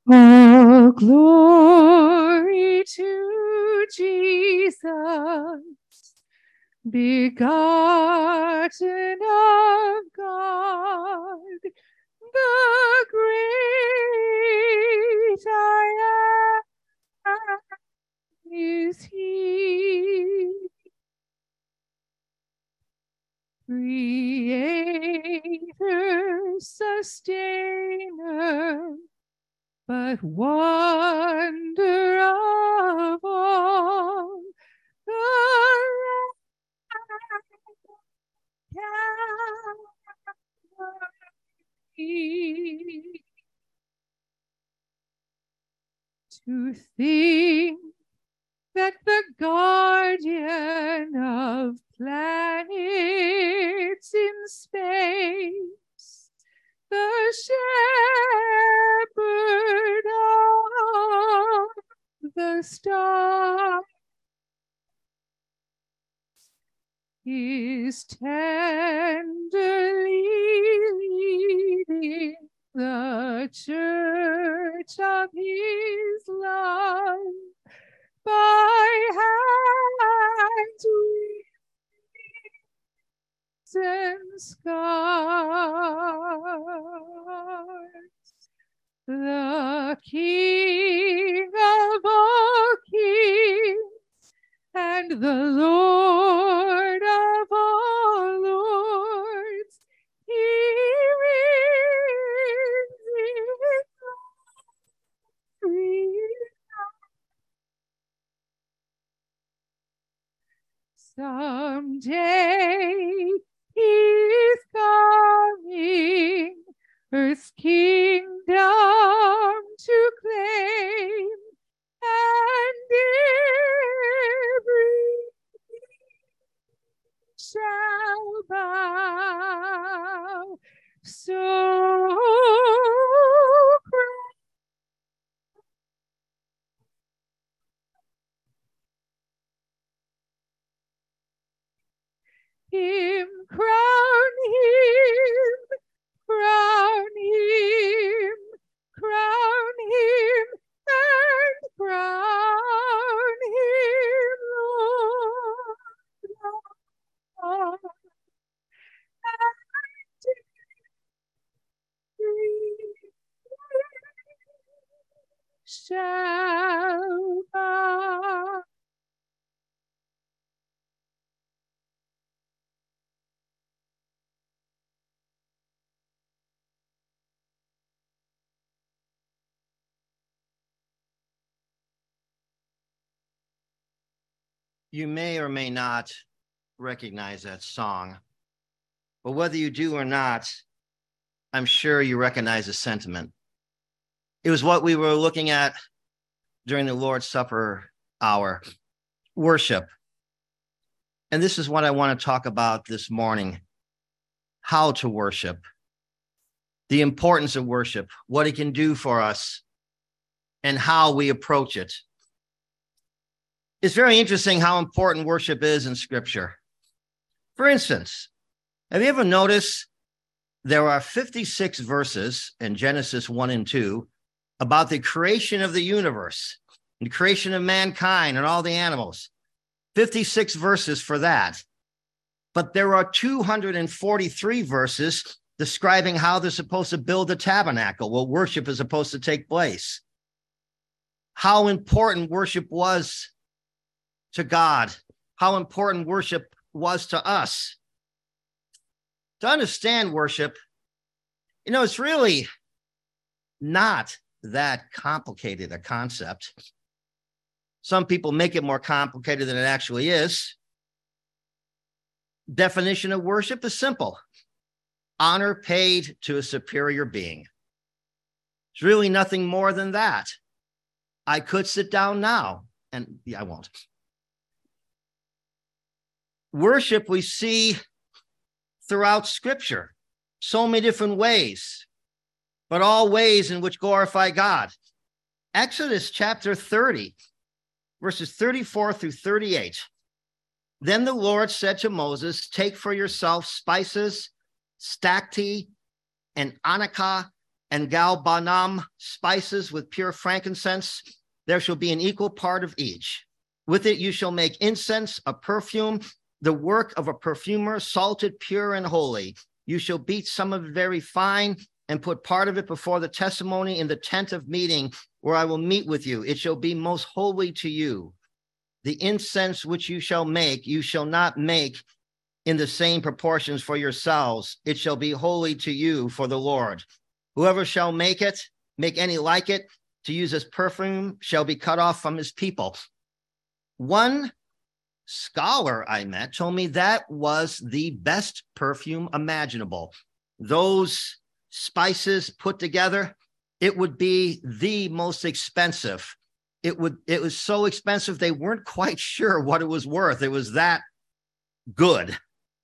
All glory to Jesus, begotten of God, the great I am is He, Creator, Sustainer, but wonder of all, the Calvary. To think that the guardian of planets in space, the shepherd of the stars, is tenderly leading the church of his love by hands and scars. The King of all kings and the Lord of all lords, he reigns someday. He's coming, Earth's kingdom to claim, and every shall bow. So him, crown him, crown him, crown him, and crown him, Lord. Shall bow. You may or may not recognize that song, but whether you do or not, I'm sure you recognize the sentiment. It was what we were looking at during the Lord's Supper hour, worship. And this is what I want to talk about this morning: how to worship, the importance of worship, what it can do for us, and how we approach it. It's very interesting how important worship is in Scripture. For instance, have you ever noticed there are 56 verses in Genesis 1 and 2 about the creation of the universe, the creation of mankind and all the animals? 56 verses for that. But there are 243 verses describing how they're supposed to build the tabernacle, where worship is supposed to take place. How important worship was to God, how important worship was to us. To understand worship, it's really not that complicated a concept. Some people make it more complicated than it actually is. Definition of worship is simple: honor paid to a superior being. It's really nothing more than that. I could sit down now, and I won't. Worship we see throughout Scripture, so many different ways, but all ways in which glorify God. Exodus chapter 30, verses 34 through 38. Then the Lord said to Moses, "Take for yourself spices, stacte, and onycha, and galbanum spices with pure frankincense. There shall be an equal part of each. With it you shall make incense, a perfume, the work of a perfumer, salted, pure, and holy. You shall beat some of it very fine and put part of it before the testimony in the tent of meeting, where I will meet with you. It shall be most holy to you. The incense which you shall not make in the same proportions for yourselves. It shall be holy to you for the Lord. Whoever shall make any like it, to use as perfume, shall be cut off from his people. One scholar I met told me that was the best perfume imaginable. Those spices put together, it would be the most expensive. It was so expensive they weren't quite sure what it was worth. It was that good.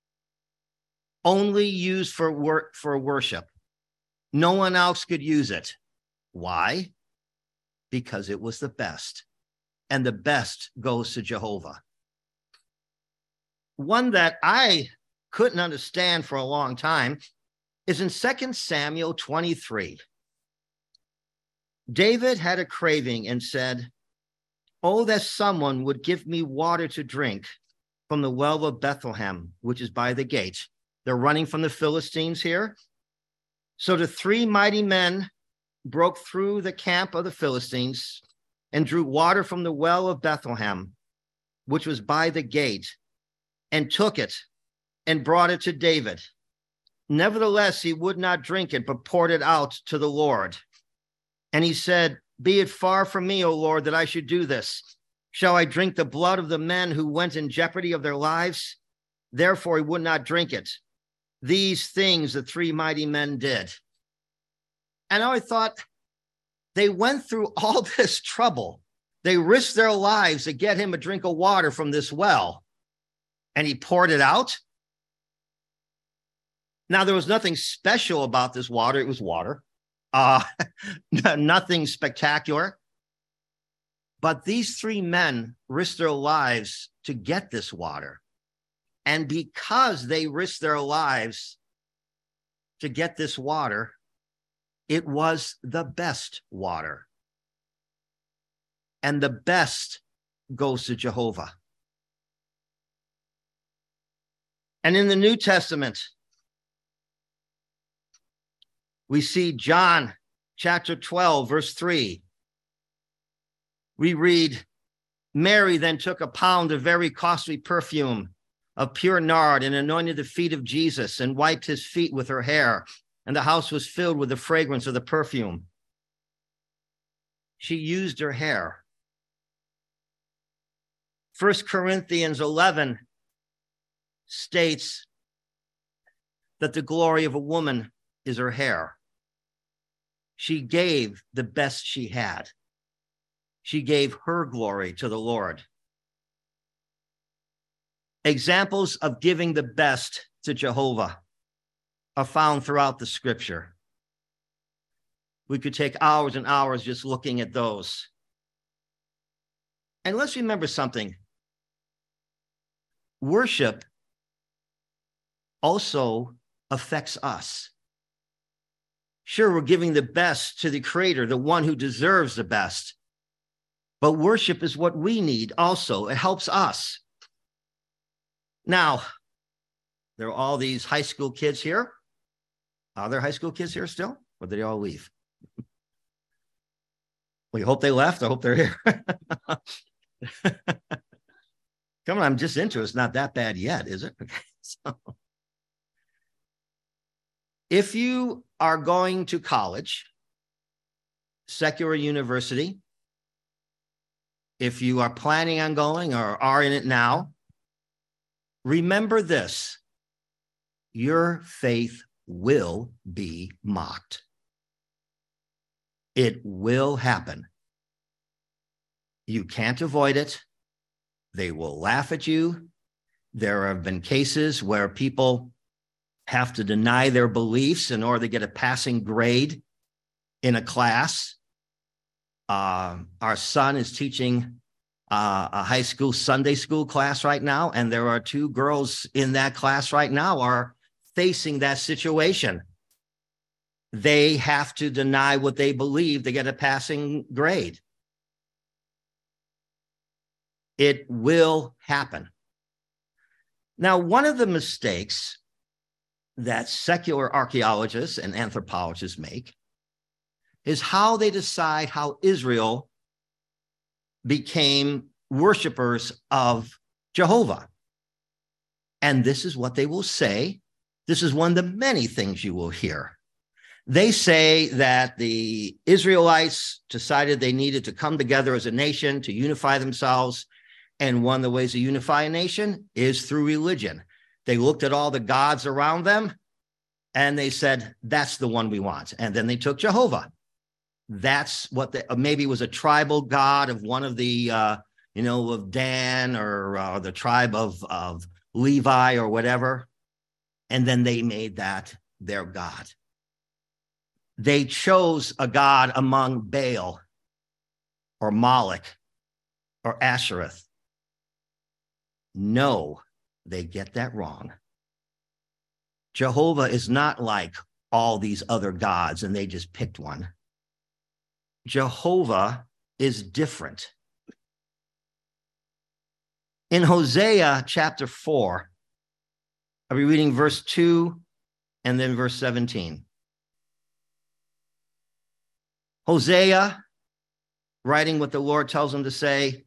Only used for worship. No one else could use it. Why? Because it was the best. And the best goes to Jehovah. One that I couldn't understand for a long time is in 2 Samuel 23. David had a craving and said, "Oh, that someone would give me water to drink from the well of Bethlehem, which is by the gate." They're running from the Philistines here. So the three mighty men broke through the camp of the Philistines and drew water from the well of Bethlehem, which was by the gate, and took it and brought it to David. Nevertheless, he would not drink it, but poured it out to the Lord. And he said, "Be it far from me, O Lord, that I should do this. Shall I drink the blood of the men who went in jeopardy of their lives?" Therefore, he would not drink it. These things the three mighty men did. And I thought, they went through all this trouble. They risked their lives to get him a drink of water from this well. And he poured it out. Now, there was nothing special about this water. It was water. Nothing spectacular. But these three men risked their lives to get this water. And because they risked their lives to get this water, it was the best water. And the best goes to Jehovah. And in the New Testament, we see John chapter 12, verse 3. We read, "Mary then took a pound of very costly perfume of pure nard and anointed the feet of Jesus and wiped his feet with her hair. And the house was filled with the fragrance of the perfume." She used her hair. 1 Corinthians 11 states that the glory of a woman is her hair. She gave the best she had. She gave her glory to the Lord. Examples of giving the best to Jehovah are found throughout the scripture. We could take hours and hours just looking at those. And let's remember something. Worship also affects us. Sure, we're giving the best to the Creator, the one who deserves the best. But worship is what we need also. It helps us. Now, there are all these high school kids here. Are there high school kids here still? Or did they all leave? We hope they left. I hope they're here. Come on, I'm just into it. It's not that bad yet, is it? Okay, so, if you are going to college, secular university, if you are planning on going or are in it now, remember this: your faith will be mocked. It will happen. You can't avoid it. They will laugh at you. There have been cases where people have to deny their beliefs in order to get a passing grade in a class. Our son is teaching a high school Sunday school class right now, and there are two girls in that class right now are facing that situation. they have to deny what they believe to get a passing grade. It will happen. Now, one of the mistakes that secular archaeologists and anthropologists make is how they decide how Israel became worshipers of Jehovah. And this is what they will say. This is one of the many things you will hear. They say that the Israelites decided they needed to come together as a nation to unify themselves. And one of the ways to unify a nation is through religion. They looked at all the gods around them and they said, that's the one we want. And then they took Jehovah. That's what maybe was a tribal god of one of the, of Dan or the tribe of Levi or whatever. And then they made that their god. They chose a god among Baal or Moloch or Ashereth. No, they get that wrong. Jehovah is not like all these other gods and they just picked one. Jehovah is different. In Hosea chapter 4, I'll be reading verse 2 and then verse 17. Hosea, writing what the Lord tells him to say,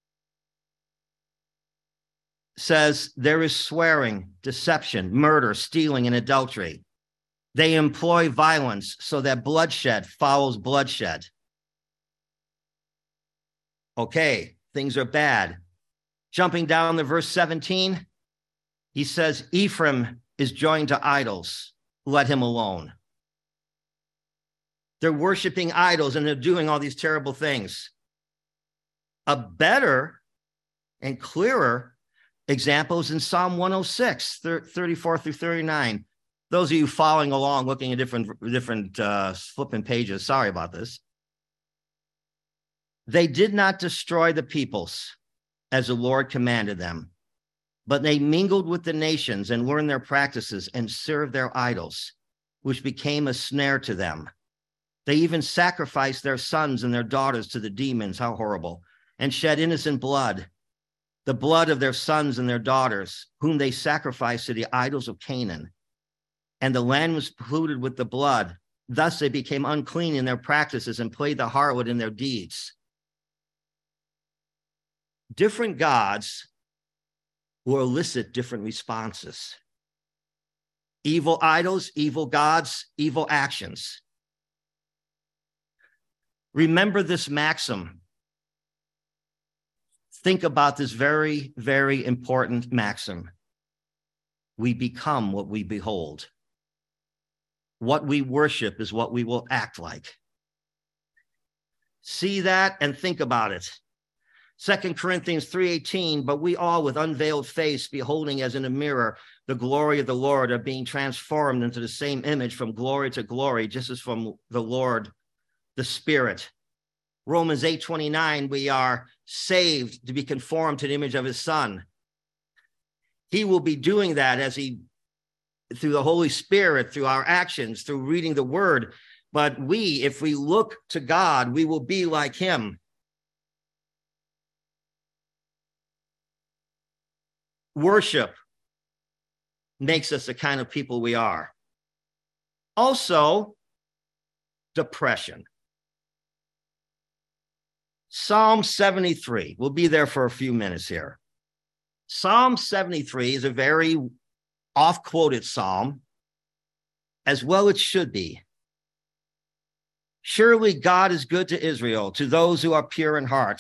says, there is swearing, deception, murder, stealing, and adultery. They employ violence so that bloodshed follows bloodshed. Okay, things are bad. Jumping down to verse 17, he says, Ephraim is joined to idols. Let him alone. They're worshiping idols and they're doing all these terrible things. A better and clearer example is in Psalm 106, 34 through 39. Those of you following along, looking at different flipping pages, sorry about this. They did not destroy the peoples as the Lord commanded them, but they mingled with the nations and learned their practices and served their idols, which became a snare to them. They even sacrificed their sons and their daughters to the demons, how horrible, and shed innocent blood, the blood of their sons and their daughters, whom they sacrificed to the idols of Canaan. And the land was polluted with the blood. Thus they became unclean in their practices and played the harlot in their deeds. Different gods will elicit different responses. Evil idols, evil gods, evil actions. Remember this maxim. Think about this very, very important maxim. We become what we behold. What we worship is what we will act like. See that and think about it. 2 Corinthians 3:18, but we all with unveiled face, beholding as in a mirror the glory of the Lord, are being transformed into the same image from glory to glory, just as from the Lord, the Spirit. Romans 8:29, we are saved to be conformed to the image of his Son. He will be doing that as he, through the Holy Spirit, through our actions, through reading the word. But we, if we look to God, we will be like him. Worship makes us the kind of people we are. Also, depression. Psalm 73. We'll be there for a few minutes here. Psalm 73 is a very oft-quoted psalm, as well it should be. Surely God is good to Israel, to those who are pure in heart.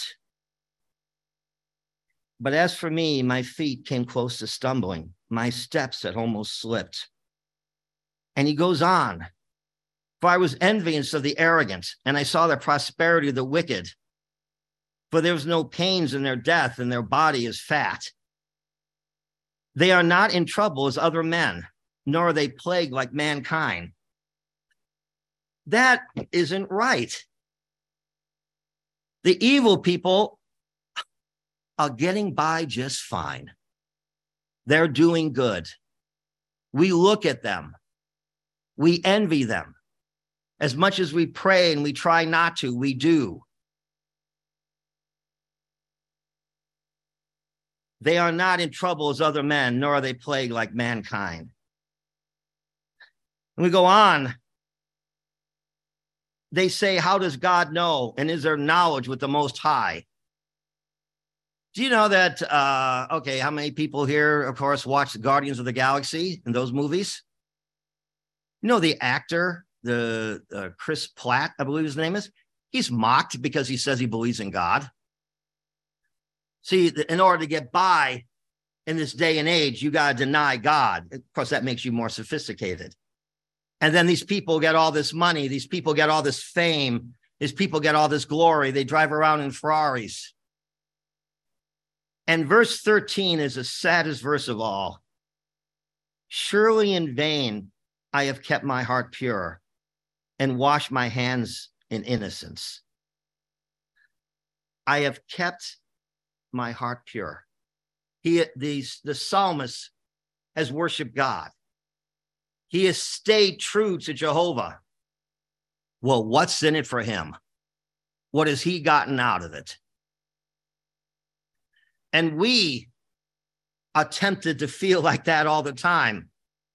But as for me, my feet came close to stumbling. My steps had almost slipped. And he goes on. For I was envious of the arrogant, and I saw the prosperity of the wicked. For there was no pains in their death, and their body is fat. They are not in trouble as other men, nor are they plagued like mankind. That isn't right. The evil people are getting by just fine. They're doing good. We look at them. We envy them. As much as we pray and we try not to, we do. They are not in trouble as other men, nor are they plagued like mankind. And we go on. They say, how does God know? And is there knowledge with the Most High? Do you know that, okay, how many people here, of course, watch the Guardians of the Galaxy and those movies? You know, the actor, the Chris Pratt, I believe his name is, he's mocked because he says he believes in God. See, in order to get by in this day and age, you got to deny God. Of course, that makes you more sophisticated. And then these people get all this money. These people get all this fame. These people get all this glory. They drive around in Ferraris. And verse 13 is the saddest verse of all. Surely in vain I have kept my heart pure and washed my hands in innocence. I have kept my heart pure. The psalmist has worshiped God. He has stayed true to Jehovah. Well, what's in it for him? What has he gotten out of it? And we are tempted to feel like that all the time.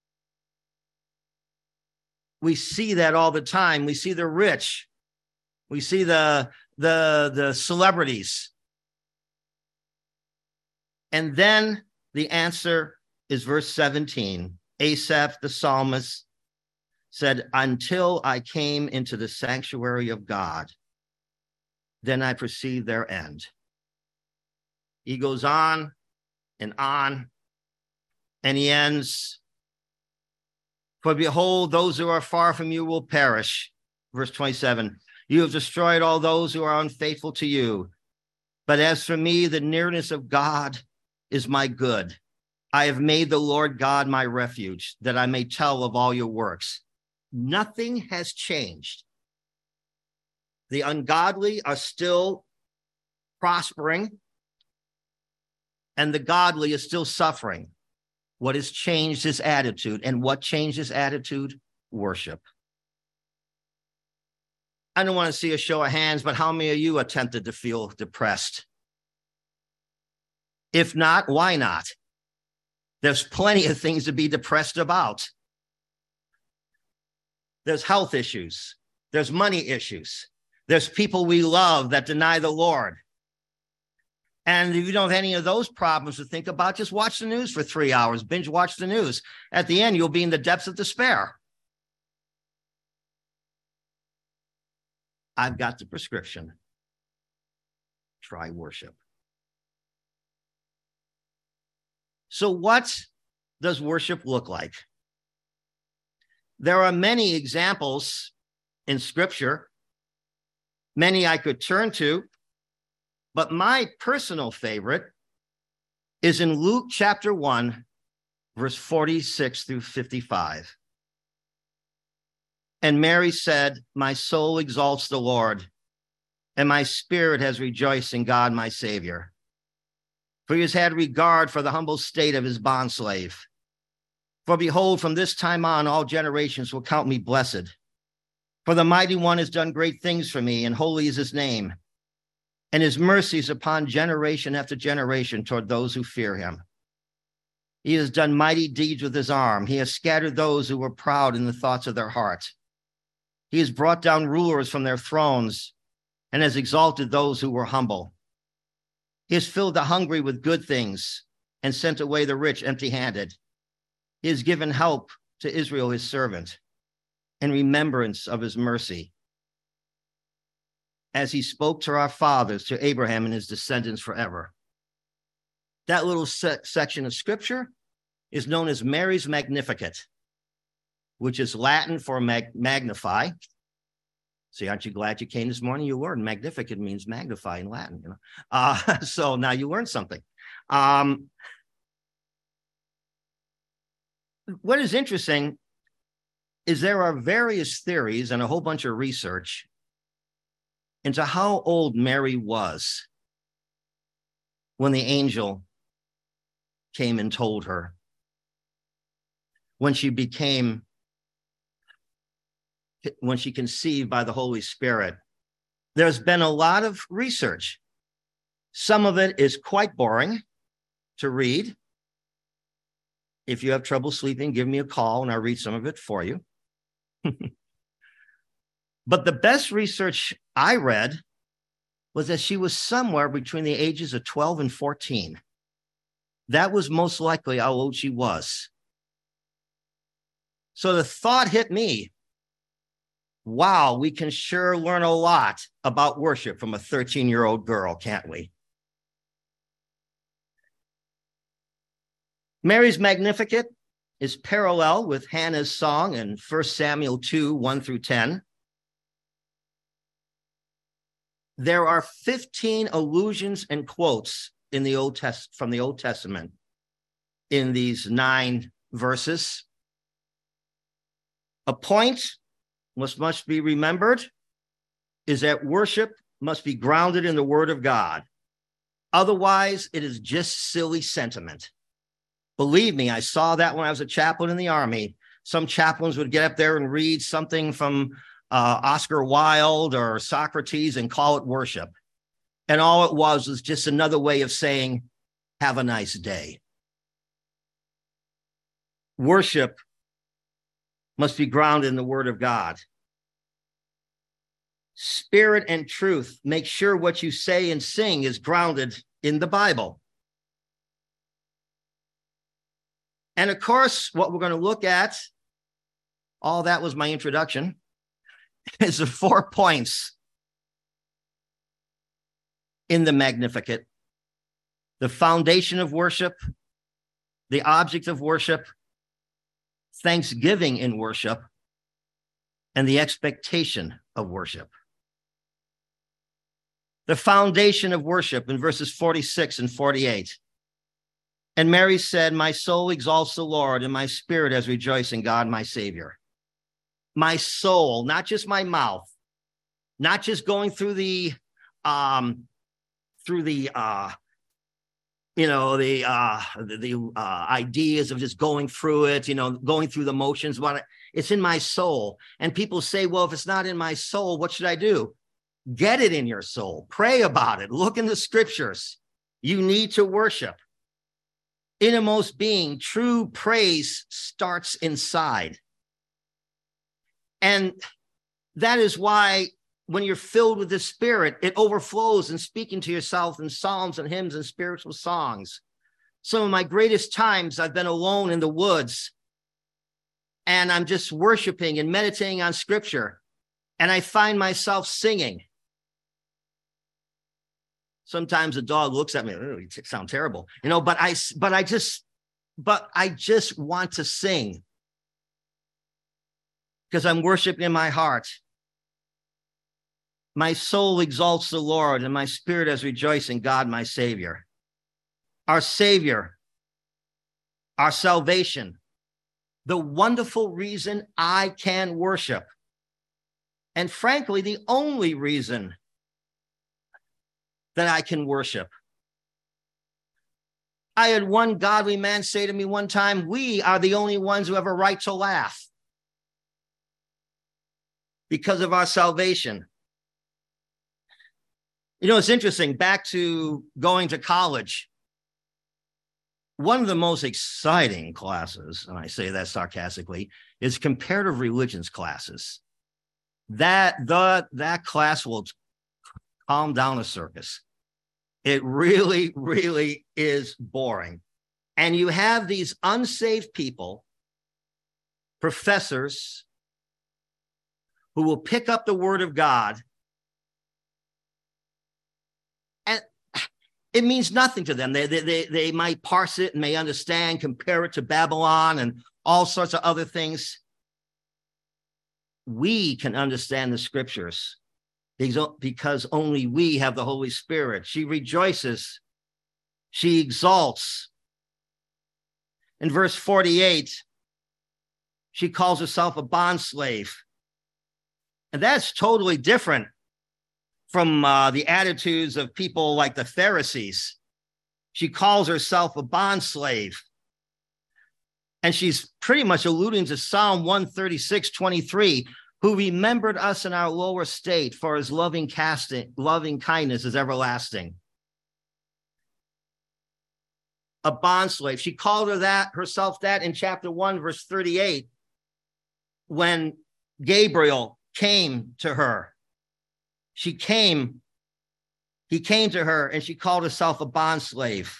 We see that all the time. We see the rich. We see the celebrities. And then the answer is verse 17. Asaph, the psalmist, said, until I came into the sanctuary of God, then I perceived their end. He goes on, and he ends, for behold, those who are far from you will perish. Verse 27, you have destroyed all those who are unfaithful to you. But as for me, the nearness of God is my good. I have made the Lord God my refuge, that I may tell of all your works. Nothing has changed. The ungodly are still prospering, and the godly is still suffering. What has changed his attitude? And what changed his attitude? Worship. I don't want to see a show of hands, but how many of you are tempted to feel depressed? If not, why not? There's plenty of things to be depressed about. There's health issues. There's money issues. There's people we love that deny the Lord. And if you don't have any of those problems to think about, just watch the news for 3 hours, binge watch the news. At the end, you'll be in the depths of despair. I've got the prescription. Try worship. So what does worship look like? There are many examples in Scripture, many I could turn to, but my personal favorite is in Luke chapter 1, verse 46 through 55. And Mary said, my soul exalts the Lord, and my spirit has rejoiced in God my Savior. For he has had regard for the humble state of his bondslave. For behold, from this time on, all generations will count me blessed. For the Mighty One has done great things for me, and holy is his name. And his mercies upon generation after generation toward those who fear him. He has done mighty deeds with his arm. He has scattered those who were proud in the thoughts of their heart. He has brought down rulers from their thrones and has exalted those who were humble. He has filled the hungry with good things and sent away the rich empty-handed. He has given help to Israel, his servant, in remembrance of his mercy, as he spoke to our fathers, to Abraham and his descendants forever. That little section of Scripture is known as Mary's Magnificat, which is Latin for magnify. See, aren't you glad you came this morning? You learned Magnificat means magnify in Latin. You know? So now you learned something. What is interesting is there are various theories and a whole bunch of research into how old Mary was when the angel came and told her, when she became when she conceived by the Holy Spirit. There's been a lot of research. Some of it is quite boring to read. If you have trouble sleeping, give me a call and I'll read some of it for you. But the best research I read was that she was somewhere between the ages of 12 and 14. That was most likely how old she was. So the thought hit me, wow, we can sure learn a lot about worship from a 13-year-old girl, can't we? Mary's Magnificat is parallel with Hannah's song in 1 Samuel 2, 1 through 10. There are 15 allusions and quotes in the from the Old Testament in these 9 verses. A point must be remembered is that worship must be grounded in the Word of God. Otherwise, it is just silly sentiment. Believe me, I saw that when I was a chaplain in the Army. Some chaplains would get up there and read something from Oscar Wilde or Socrates and call it worship. And all it was just another way of saying, have a nice day. Worship must be grounded in the Word of God. Spirit and truth. Make sure what you say and sing is grounded in the Bible. And of course, what we're going to look at, all that was my introduction, is the 4 points in the Magnificat. The foundation of worship, the object of worship, thanksgiving in worship, and the expectation of worship. The foundation of worship in verses 46 and 48. And Mary said, my soul exalts the Lord, and my spirit has rejoiced in God, my Savior. My soul, not just my mouth, not just going through the ideas of just going through it, going through the motions, but it's in my soul. And people say, well, if it's not in my soul, what should I do? Get it in your soul. Pray about it. Look in the scriptures. You need to worship. Innermost being, true praise starts inside. And that is why when you're filled with the Spirit, it overflows in speaking to yourself in psalms and hymns and spiritual songs. Some of my greatest times I've been alone in the woods and I'm just worshiping and meditating on scripture. And I find myself singing. Sometimes a dog looks at me, oh, you sound terrible, but I just want to sing because I'm worshiping in my heart. My soul exalts the Lord, and my spirit has rejoiced in God, my Savior. Our Savior, our salvation, the wonderful reason I can worship. And frankly, the only reason that I can worship. I had one godly man say to me one time, we are the only ones who have a right to laugh because of our salvation. It's interesting, back to going to college, one of the most exciting classes, and I say that sarcastically, is comparative religions classes. That class will calm down a circus. It really, really is boring. And you have these unsaved people, professors, who will pick up the Word of God, and it means nothing to them. They might parse it and may understand, compare it to Babylon and all sorts of other things. We can understand the scriptures because only we have the Holy Spirit. She rejoices. She exalts. In verse 48, she calls herself a bondslave. And that's totally different from the attitudes of people like the Pharisees. She calls herself a bondslave. And she's pretty much alluding to Psalm 136:23. who remembered us in our lower state, for his loving kindness is everlasting. A bondslave. She called herself that in chapter 1, verse 38, when Gabriel came to her. He came to her and she called herself a bondslave.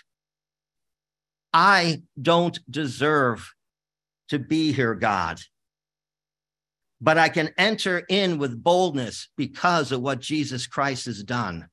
I don't deserve to be here, God, but I can enter in with boldness because of what Jesus Christ has done.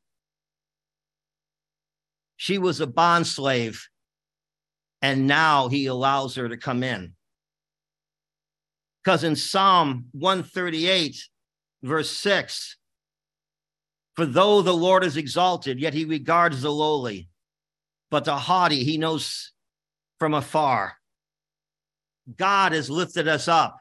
She was a bondslave, and now he allows her to come in. Because in Psalm 138, verse 6, for though the Lord is exalted, yet he regards the lowly, but the haughty he knows from afar. God has lifted us up.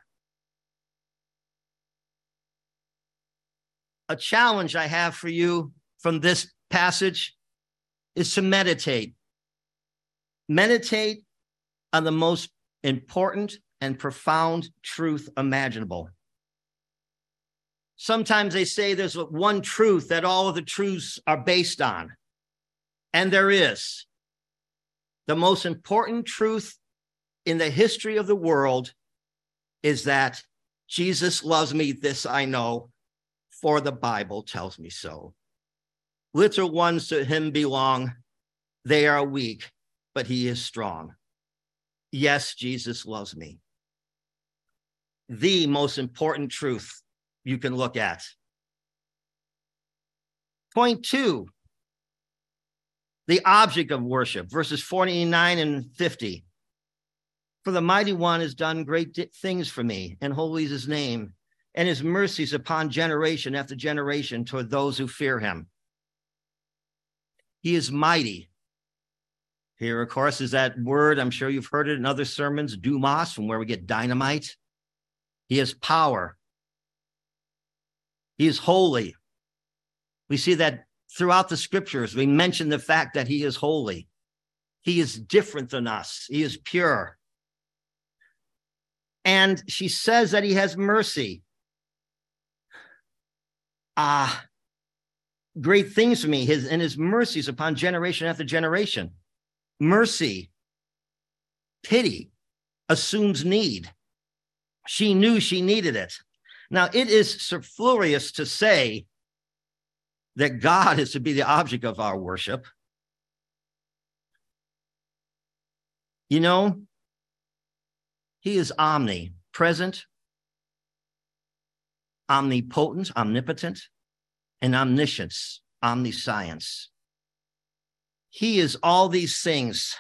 A challenge I have for you from this passage is to meditate. Meditate on the most important and profound truth imaginable. Sometimes they say there's one truth that all of the truths are based on. And there is. The most important truth in the history of the world is that Jesus loves me, this I know, for the Bible tells me so. Little ones to him belong. They are weak, but he is strong. Yes, Jesus loves me. The most important truth you can look at. Point 2, the object of worship, verses 49 and 50. For the mighty one has done great things for me, and holy is his name, and his mercies upon generation after generation toward those who fear him. He is mighty. Here, of course, is that word, I'm sure you've heard it in other sermons, dumas, from where we get dynamite. He has power. He is holy. We see that throughout the scriptures. We mention the fact that he is holy. He is different than us. He is pure. And she says that he has mercy. Great things for me, his mercies upon generation after generation. Mercy, pity, assumes need. She knew she needed it. Now, it is superfluous to say that God is to be the object of our worship. You know, he is omnipresent, omnipotent, omnipotent, and omniscience, omniscience. He is all these things.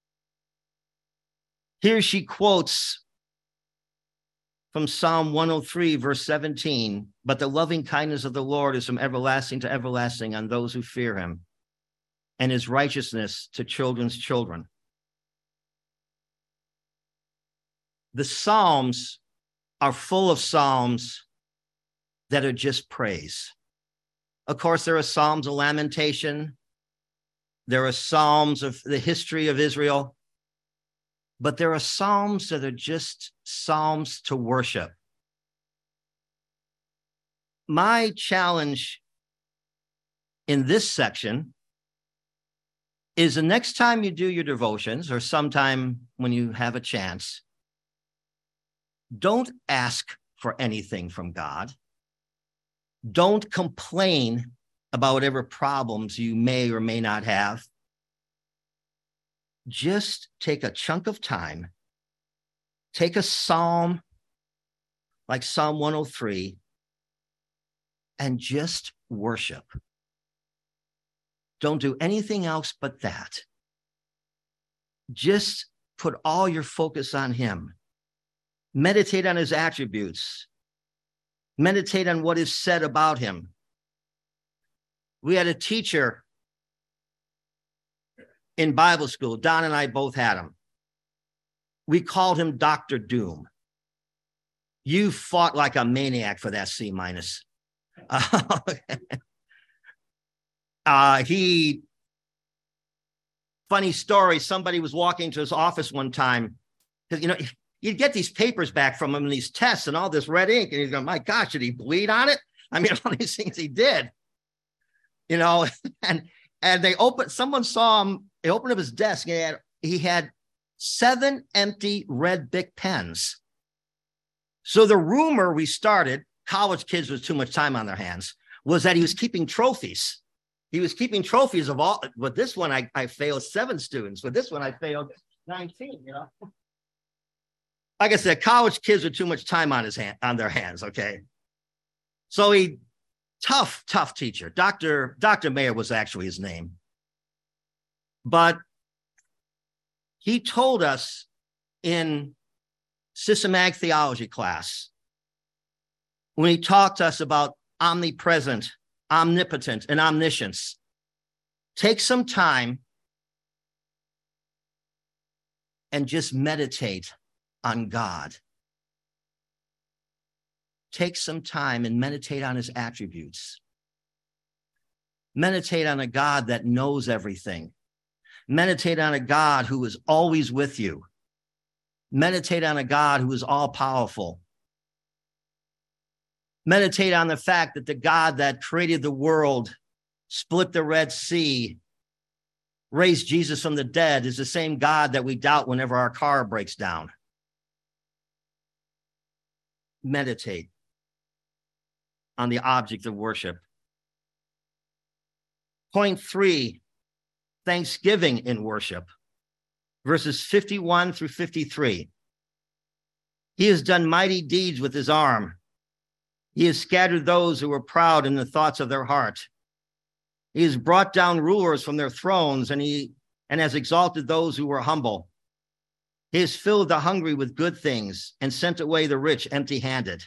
Here she quotes from Psalm 103, verse 17, but the loving kindness of the Lord is from everlasting to everlasting on those who fear him, and his righteousness to children's children. The Psalms are full of psalms that are just praise. Of course, there are psalms of lamentation. There are psalms of the history of Israel. But there are psalms that are just psalms to worship. My challenge in this section is the next time you do your devotions, or sometime when you have a chance, don't ask for anything from God. Don't complain about whatever problems you may or may not have. Just take a chunk of time, take a psalm like Psalm 103, and just worship. Don't do anything else but that. Just put all your focus on him. Meditate on his attributes. Meditate on what is said about him. We had a teacher in Bible school. Don and I both had him. We called him Dr. Doom. You fought like a maniac for that C-. Funny story, somebody was walking to his office one time, because, you'd get these papers back from him and these tests and all this red ink. And he's going, my gosh, did he bleed on it? I mean, all these things he did, you know, and someone saw him, they opened up his desk and he had 7 empty red Bic pens. So the rumor we started, college kids with too much time on their hands, was that he was keeping trophies. He was keeping trophies of all, with this one, I failed 7 students. With this one, I failed 19, you know. Like I said, college kids with too much time on their hands, okay? So tough teacher. Dr. Mayer was actually his name. But he told us in systematic theology class, when he talked to us about omnipresent, omnipotent, and omniscience, take some time and just meditate on God. Take some time and meditate on his attributes. Meditate on a God that knows everything. Meditate on a God who is always with you. Meditate on a God who is all powerful. Meditate on the fact that the God that created the world, split the Red Sea, raised Jesus from the dead is the same God that we doubt whenever our car breaks down. Meditate on the object of worship. Point 3, thanksgiving in worship, verses 51 through 53. He has done mighty deeds with his arm. He has scattered those who were proud in the thoughts of their heart. He has brought down rulers from their thrones, and has exalted those who were humble. He has filled the hungry with good things and sent away the rich empty-handed.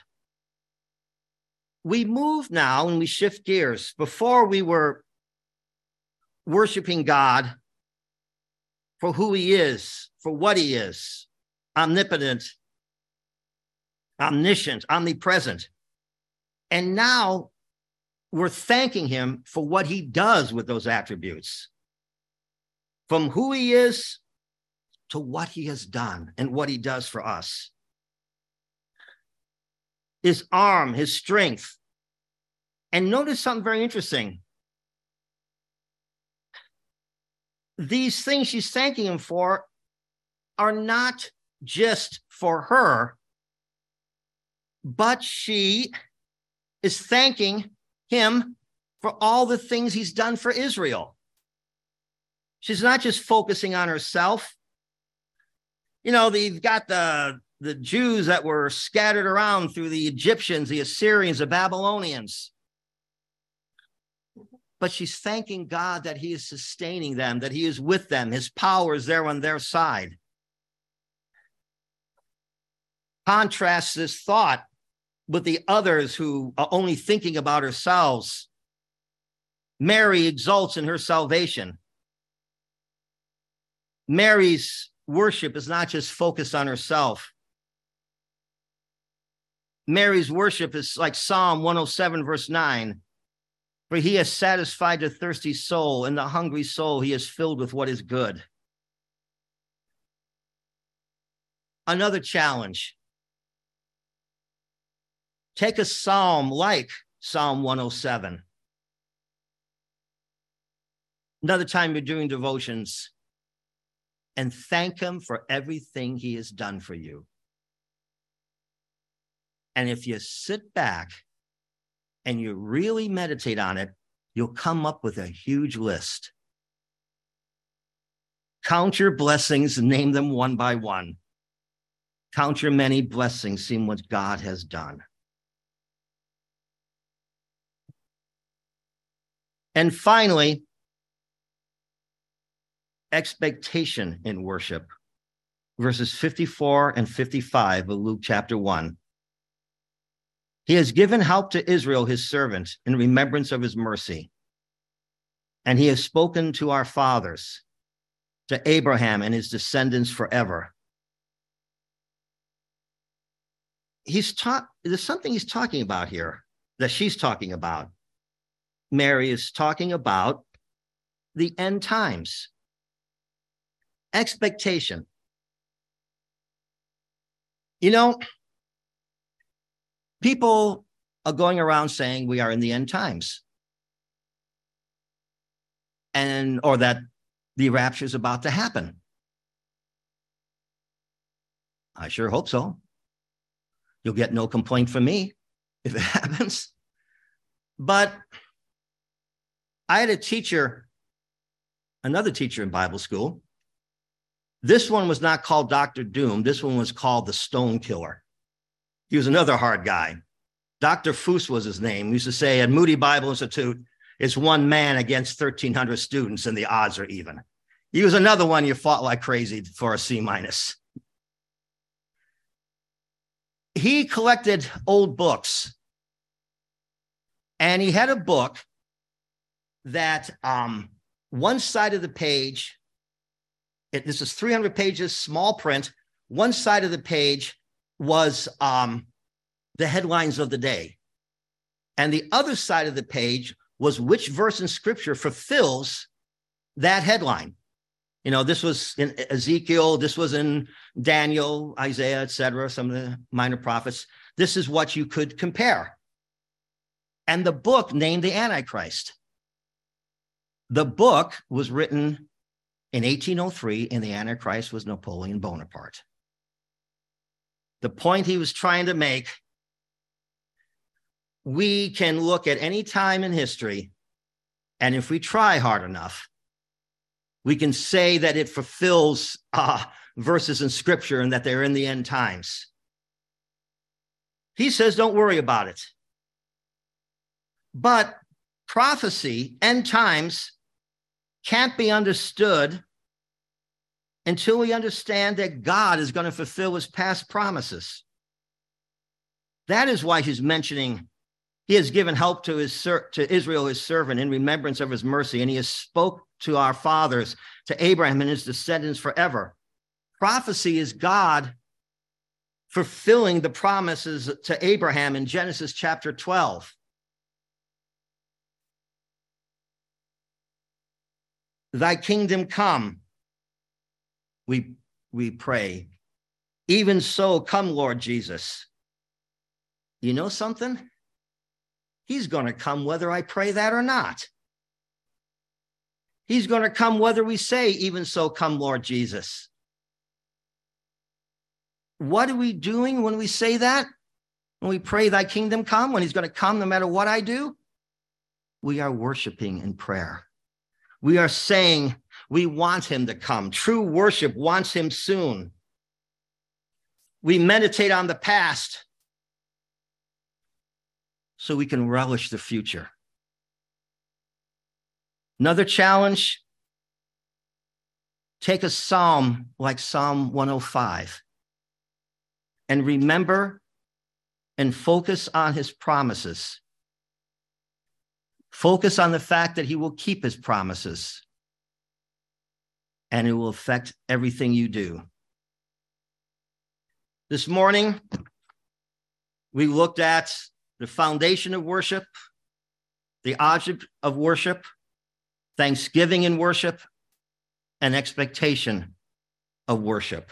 We move now and we shift gears. Before we were worshiping God for who he is, for what he is, omnipotent, omniscient, omnipresent. And now we're thanking him for what he does with those attributes. From who he is to what he has done and what he does for us. His arm, his strength. And notice something very interesting. These things she's thanking him for are not just for her, but she is thanking him for all the things he's done for Israel. She's not just focusing on herself. You know, they've got the Jews that were scattered around through the Egyptians, the Assyrians, the Babylonians. But she's thanking God that he is sustaining them, that he is with them. His power is there on their side. Contrast this thought with the others who are only thinking about ourselves. Mary exults in her salvation. Mary's worship is not just focused on herself. Mary's worship is like Psalm 107, verse 9. For he has satisfied the thirsty soul, and the hungry soul he has filled with what is good. Another challenge. Take a psalm like Psalm 107. Another time you're doing devotions, and thank him for everything he has done for you. And if you sit back and you really meditate on it, you'll come up with a huge list. Count your blessings and name them one by one. Count your many blessings, seeing what God has done. And finally, expectation in worship, verses 54 and 55 of Luke chapter 1. He has given help to Israel, his servant, in remembrance of his mercy. And he has spoken to our fathers, to Abraham and his descendants forever. There's something he's talking about here that she's talking about. Mary is talking about the end times. Expectation. You know, people are going around saying we are in the end times, or that the rapture is about to happen. I sure hope so. You'll get no complaint from me if it happens. But I had a teacher, another teacher in Bible school. This one was not called Dr. Doom. This one was called the Stone Killer. He was another hard guy. Dr. Foos was his name. He used to say at Moody Bible Institute, it's one man against 1,300 students and the odds are even. He was another one you fought like crazy for a C-. He collected old books, and he had a book that one side of the page, this is 300 pages, small print. One side of the page was the headlines of the day. And the other side of the page was which verse in scripture fulfills that headline. You know, this was in Ezekiel, this was in Daniel, Isaiah, etc., some of the minor prophets. This is what you could compare. And the book named the Antichrist. The book was written in 1803, and the Antichrist was Napoleon Bonaparte. The point he was trying to make, we can look at any time in history, and if we try hard enough, we can say that it fulfills verses in scripture and that they're in the end times. He says, don't worry about it. But prophecy, end times, can't be understood until we understand that God is going to fulfill his past promises. That is why he's mentioning he has given help to Israel, his servant, in remembrance of his mercy, and he has spoke to our fathers, to Abraham and his descendants forever. Prophecy is God fulfilling the promises to Abraham in Genesis chapter 12. Thy kingdom come, we pray. Even so, come, Lord Jesus. You know something? He's going to come whether I pray that or not. He's going to come whether we say, even so, come, Lord Jesus. What are we doing when we say that? When we pray thy kingdom come, when he's going to come no matter what I do? We are worshiping in prayer. We are saying we want him to come. True worship wants him soon. We meditate on the past so we can relish the future. Another challenge, take a psalm like Psalm 105 and remember and focus on his promises. Focus on the fact that he will keep his promises, and it will affect everything you do. This morning, we looked at the foundation of worship, the object of worship, thanksgiving in worship, and expectation of worship.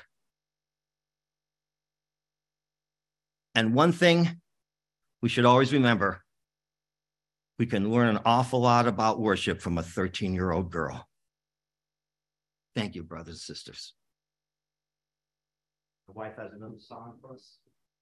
And one thing we should always remember, we can learn an awful lot about worship from a 13-year-old girl. Thank you, brothers and sisters. The wife has another song for us.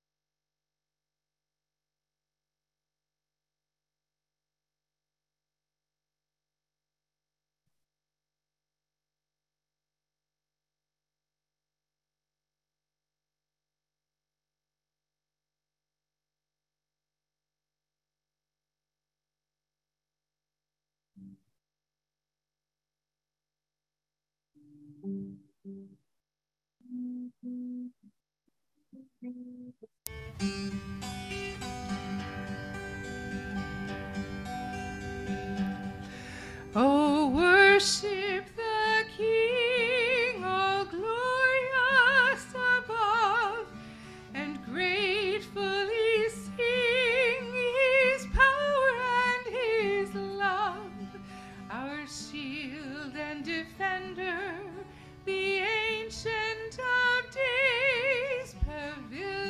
Oh, worship the King, all glorious above, and gratefully sing his power and his love. Our shield and defender, the Ancient of Days, pavilion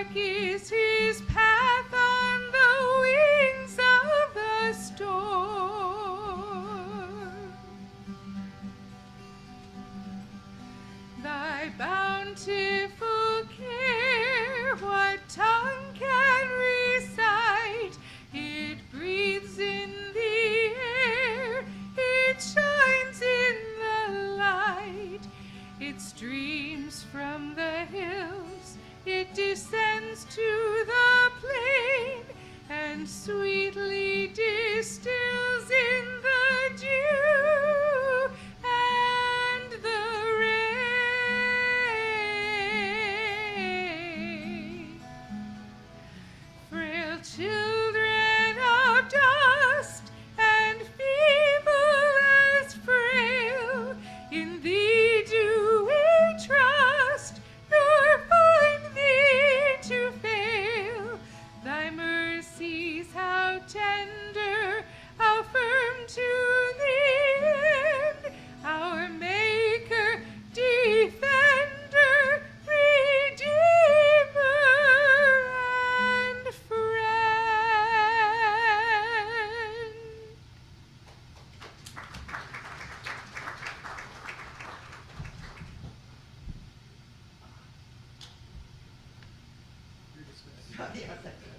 Dark is his path on the wings of the storm. Thy bountiful care, what tongue can recite? It breathes in the air, it shines in the light. It streams from the hills, it descends to the plain, and sweetly distills in the dew and the rain. Frail children of dust and feeble as frail, in thee do we trust, nor find thee to fail. Thy mercies how tender, how firm to the end, our Maker, Defender, Redeemer, and Friend. Yeah, thank you.